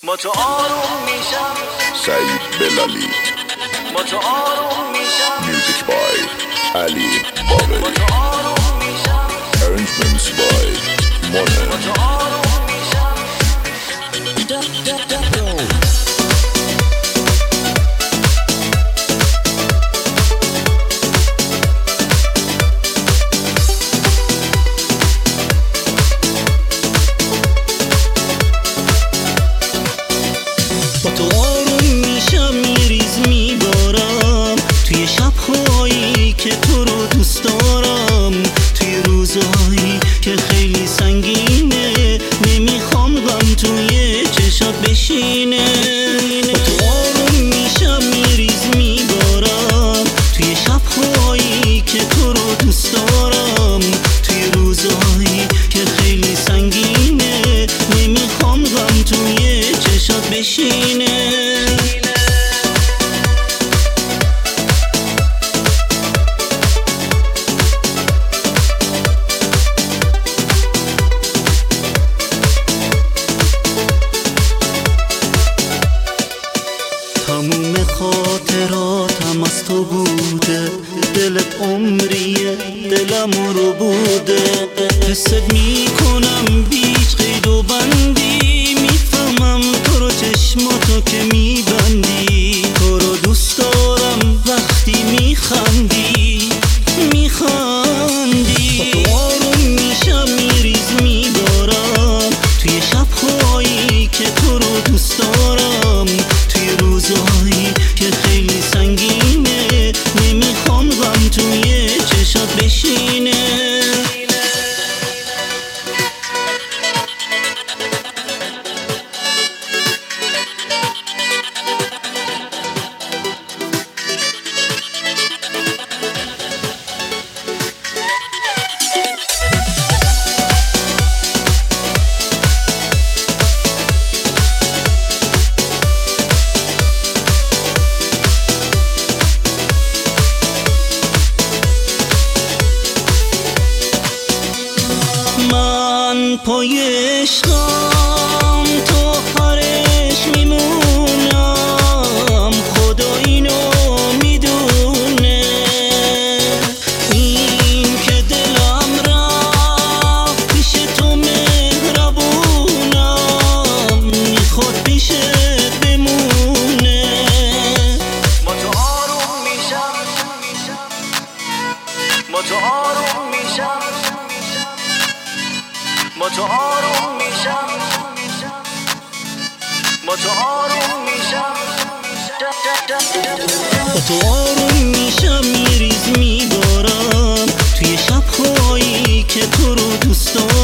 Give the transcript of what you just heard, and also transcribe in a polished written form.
با تو آروم میشم سعید بلالی با تو آروم میشم میوزیک بای علی باقری با تو آروم میشم ارنجمنتس بای با مونه تو آروم میشم با تو آروم میشم میریز میبارم توی شب‌هایی که تو رو دوست دارم، توی روزهایی که خیلی سنگینه نمیخوام غم توی چشات بشینه. با تو آروم میشم میریز میبارم توی شب‌هایی که تو رو دوست دارم، توی روزهایی که خیلی سنگینه نمیخوام غم توی چشات بشینه. تموم خاطراتم از تو بوده، دلت عمریه دلم رو بوده، حست میکنم بیچ قید و بندی، میفهمم تو رو چشماتو که میبندی، تو رو دوست دارم وقتی میخندی میخندی. با تو آروم میشم میریز میبارم توی شب‌هایی که تو رو دوست دارم، توی روزهایی که خیلی سنگینه نمیخوام غم توی چشات بشینه. من پای عشقم تو آخرش میمونم، خدا اینو میدونه، این که دلم رفت پیش تو مهربونم، میخواد پیشت بمونه. با تو آروم میشم با تو آروم میشم با تو آروم میشم با تو آروم میشم با تو آروم میشم میریز میبارم توی شب‌هایی که تو رو دوست دارم،